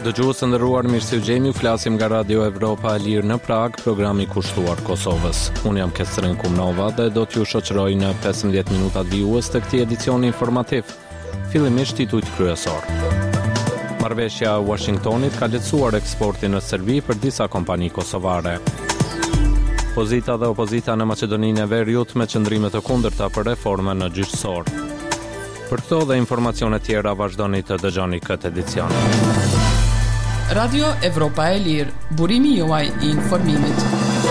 Dëgjues të nderuar, mirë se u gjeni, flasim nga Radio Evropa e Lirë në Prag, programi i kushtuar Kosovës. Unë jam Kestrin Kumnova dhe do t'ju shoqëroj në 15 minutat vijues të këtij edicioni informativ. Fillimisht titujt kryesor. Marrëveshja e Washingtonit ka lehtësuar eksportin në Serbi për disa kompani kosovare. Pozita dhe opozita në Maqedoninë e Veriut me qëndrime të kundërta për reforme në gjyqësor. Për këto dhe informacione tjera vazhdoni të dëgjoni këtë edicion. Radio Evropa e Lirë, burimi juaj i informimit.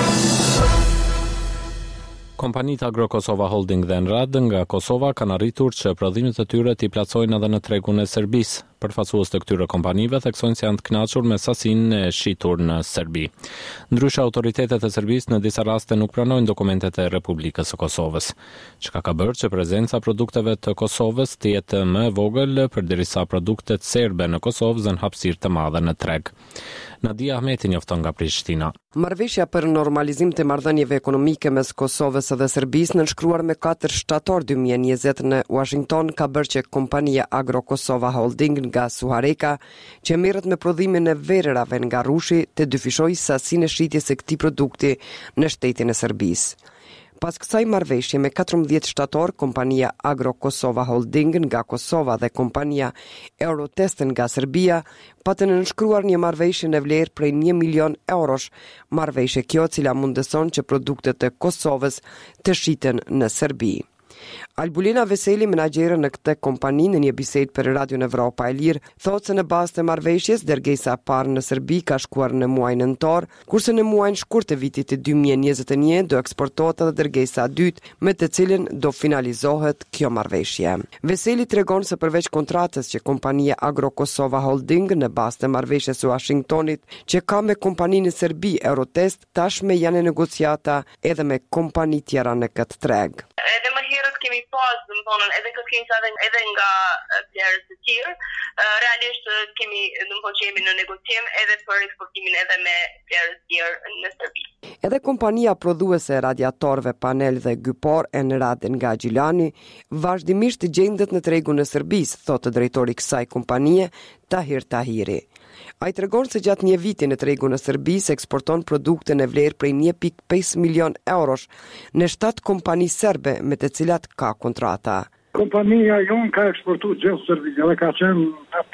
Kompanitë Agro-Kosova Holding dhe Enrad nga Kosova kanë arritur që prodhimet e tyre t'i plotësojnë edhe në tregun e Serbisë. Përfaqësues të këtyre kompanive theksojnë se janë të kënaqur me sasinë e shitur në Serbi. Ndryshe, autoritetet e Serbisë në disa raste nuk pranojnë dokumentet e Republikës së Kosovës, çka ka bërë që prezenca e produkteve të Kosovës të jetë më e vogël përderisa produktet serbe në Kosovë zën hapësirë të madhe në treg. Nadia Ahmeti njofton nga Prishtina. Marrëveshja për normalizim të marrëdhënieve ekonomike mes Kosovës dhe Serbisë nënshkruar me 4 shtator 2020 në Washington ka bërë që kompania Agro-Kosova Holding nga Suhareka, që merret me prodhimin e verërave nga rushi, të dyfishojë sasinë e shitjes së këtij produkti në shtetin e Serbisë. Pas kësaj marrëveshje me 14 shtator, kompania Agro-Kosova Holding nga Kosova dhe kompania Eurotest nga Serbia patën nënshkruar një marrëveshje në vlerë prej 1 milion eurosh, marrëveshje kjo cila mundëson që produktet e Kosovës të shiten në Serbi. Albulina Veseli, menaxhere në këtë kompani, në një bisedë për Radio Evropa e Lirë, thotë se në bazë të marrëveshjes dërgesa e parë në Serbi ka shkuar në muajin nëntor, kurse në muajin shkurt të vitit të 2021 do eksportohet edhe dërgesa e dytë, me të cilën do finalizohet kjo marrëveshje. Veseli tregon se përveç kontratës që kompania Agro-Kosova Holding në bazë të marrëveshjes së Washingtonit që ka me kompaninë në Serbi Eurotest, tashme janë negociata edhe me kompani tjera në këtë treg. Edhe më herët kemi pas, edhe këtë kemi edhe nga plerës të tjerë, realisht kemi, që jemi në negocim edhe për eksportimin edhe me plerës të tjerë në Serbi. Edhe kompania prodhuese radiatorëve panel dhe gypor Enrad nga Gjilani vazhdimisht gjendet në tregun e Serbisë, thotë drejtori i kësaj kompanie Tahir Tahiri. Ai tregon se gjatë një viti në tregun e Serbisë eksporton produkte në vlerë prej 1.5 milion eurosh në 7 kompani serbe me të cilat ka kontrata. Kompania jonë ka eksportuar gjithë Serbi, edhe ka qenë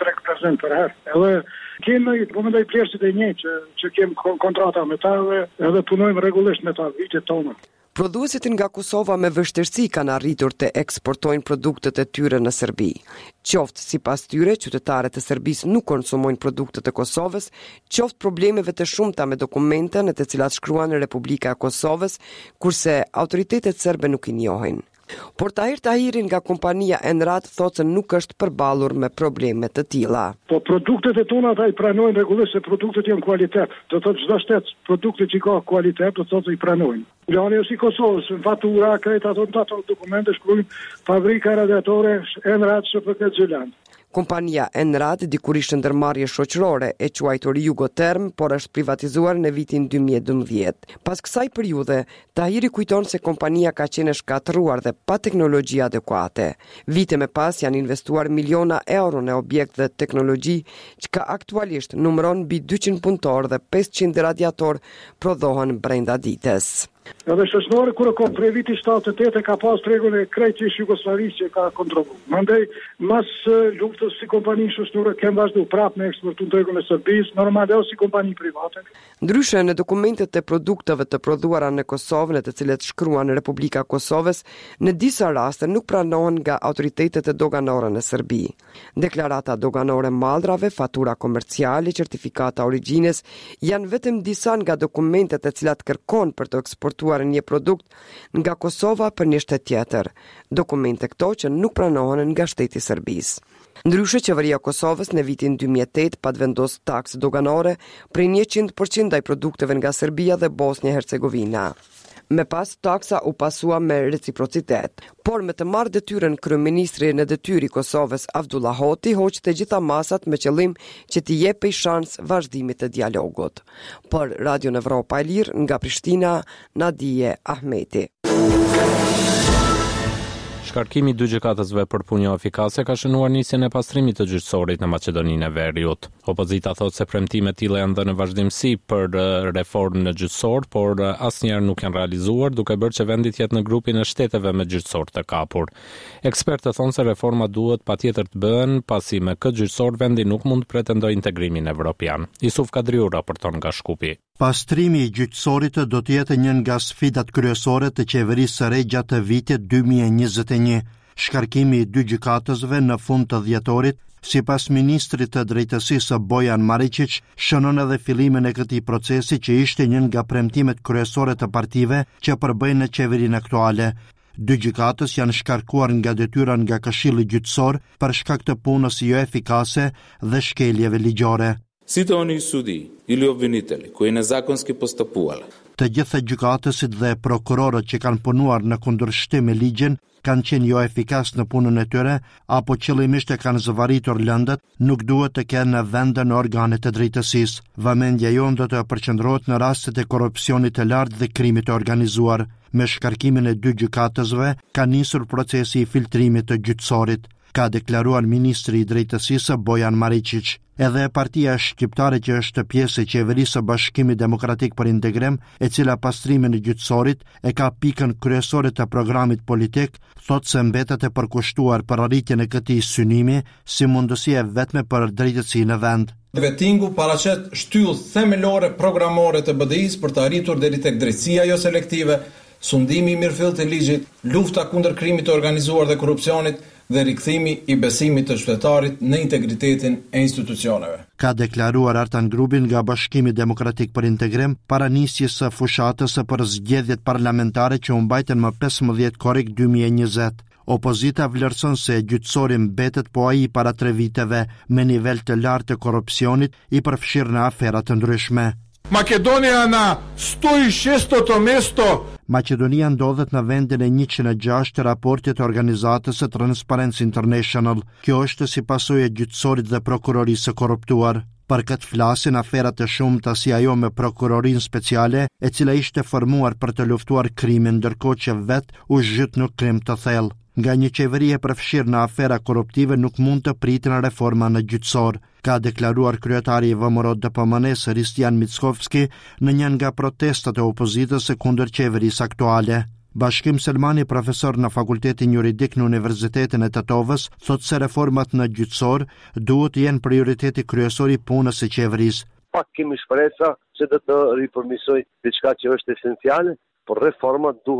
3% për herë. Edhe kemi përmendoj plerësit e një që kemi kontrata me ta edhe punojmë rregullisht me ta vitet tona. Prodhuesit nga Kosova me vështirësi kanë arritur të eksportojnë produktet e tyre në Serbi. Qoftë sipas tyre, qytetarët e Serbisë nuk konsumojnë produktet e Kosovës, qoftë problemeve të shumta me dokumente në të cilat shkruan në Republika e Kosovës, kurse autoritetet serbe nuk i njohin. Por Tahir Tahiri nga kompania Enrad thotë se nuk është përballur me probleme të tilla. Po produktet e tona ata i pranojnë rregullisht se produktet janë kualitet. Do thotë çdo shtet produktet që ka kualitet do thotë i pranojnë. Plani është i Kosovës, fatura, krejt ato dokumente shkruajnë fabrika radiatore Enrad SPK Xheland. Kompania Enrad dikurisht ndërmarrje shoqërore e quajtur Jugoterm, por është privatizuar në vitin 2012. Pas kësaj periudhe, Tahiri kujton se kompania ka qenë shkatëruar dhe pa teknologji adekuate. Vite më pas janë investuar miliona euro në objekt dhe teknologji, që ka aktualisht numëron mbi 200 punëtorë dhe 500 radiator prodhohen brenda ditës. Edhe shoqënore kur ka prej viti 78 ka pas tregun e krejtësisht Jugosllavisë që ka kontrolluar. Mandej mas luftës si kompani shoqënore kanë vazhduar prapë me eksportin tregun e Serbisë, normalisht si kompani private. Ndryshe në dokumentet e produkteve të prodhuara në Kosovë, në të cilet shkruan Republika e Kosovës, në disa raste nuk pranohen nga autoritetet e doganore në Serbi. Deklarata doganore maldrave, fatura komerciale, certifikata origjines janë vetëm disa nga dokumentet e cilat kërkon për të eksportuar një produkt nga Kosova për një shtet tjetër, dokumente këto që nuk pranohen nga shteti i Serbisë. Ndryshe, qeveria e Kosovës në vitin 2008 pat vendos taksë doganore prej 100% ndaj produkteve nga Serbia dhe Bosnia-Hercegovina. Me pas, taksa u pasua me reciprocitet. Por me të marrë detyrën kryeministri në detyrë i Kosovës Avdullah Hoti hoqë të gjitha masat me qëllim që t'i jepej shans vazhdimit të dialogut. Për Radio Evropa e Lirë nga Prishtina, Nadia Ahmeti. Shkarkimi i dy gjykatësve për punë jo efikase ka shënuar nisjen e pastrimit të gjyqësorit në Maqedoninë e Veriut. Opozita thotë se premtime të tilla janë dhënë në vazhdimsi për reformë në gjyqësor, por asnjëherë nuk janë realizuar, duke bërë që vendi të jetë në grupin e shteteve me gjyqësor të kapur. Ekspertët thonë se reforma duhet patjetër të bëhen, pasi me këtë gjyqësor vendi nuk mund të pretendojë integrimin evropian. Isuf Kadriu raporton nga Shkupi. Pastrimi i gjyqësorit do të jetë një nga sfidat kryesore të qeverisë së re gjatë vitit 2021. Shkarkimi i dy gjykatësve në fund të dhjetorit, sipas ministrit të drejtësisë Bojan Maričić, shënon edhe fillimin e këtij procesi që ishte një nga premtimet kryesore të partive që përbëjnë në qeverinë aktuale. Dy gjykatës janë shkarkuar nga detyra nga Këshilli Gjyqësor për shkak të punës jo efikase dhe shkeljeve ligjore. Sito oni sudi ili obviniteli koji nezakonski postupували. Të gjitha gjykatësit dhe prokurorët që kanë punuar në kundërshtim me ligjin kanë qenë jo efikas në punën e tyre apo qëllimisht e kanë zëvaritur lëndët, nuk duhet të kenë vende në organet e drejtësisë. Vëmendja jonë do të përqendrohet në rastet e korrupsionit të lartë dhe krimit të organizuar. Me shkarkimin e dy gjykatësve ka nisur procesi i filtrimit të gjyqësorit, ka deklaruar ministri i drejtësisë Bojan Maričić. Edhe partia shqiptare që është pjesë e qeverisë së Bashkimit Demokratik për Integrim, e cila pastrimin e gjyqësorit e ka pikën kryesore të programit politik, thotë se mbetet e përkushtuar për arritjen e këtij synimi si mundësi e vetme për drejtësi në vend. Vettingu paraqet shtyllë themelore programore të BDI-s për të arritur deri tek drejtësia jo selektive, sundimi i mirëfillt të ligjit, lufta kundër krimit të organizuar dhe korrupsionit dhe rikthimi i besimit të qytetarit në integritetin e institucioneve. Ka deklaruar Artan Grubi nga Bashkimi Demokratik për Integrim para nisjes së fushatës për zgjedhjet parlamentare që u mbajtën më 15 korrik 2020. Opozita vlerëson se gjyqësori mbetet po ai para 3 viteve me nivel të lartë të korrupsionit i përfshirë në afera të ndryshme. Makedonia na 106 mesto. Maqedonia ndodhet në vendin e 106 të raportit të organizatës së Transparency International. Kjo është si pasojë e gjyqësorit dhe prokurorisë së korruptuar. Për këtë flasin aferat të shumta si ajo me prokurorinë speciale, e cila ishte formuar për të luftuar krimin, ndërkohë që vet u zhyt në krim të thellë. Nga një qeveri e përfshirë në afera korruptive nuk mund të pritin reforma në gjyqësor, ka deklaruar kryetari i VMRO DPMN-s Ristian Mickovski në një nga protestat e opozitës kundër qeverisë aktuale. Bashkim Selmani, profesor në Fakultetin Juridik në Universitetin e Tetovës, thotë se reformat në gjyqësor duhet të jenë prioriteti kryesor i punës së qeverisë. Pak kemi shpresa se do të riformisoj diçka që është esenciale, por reformat duhet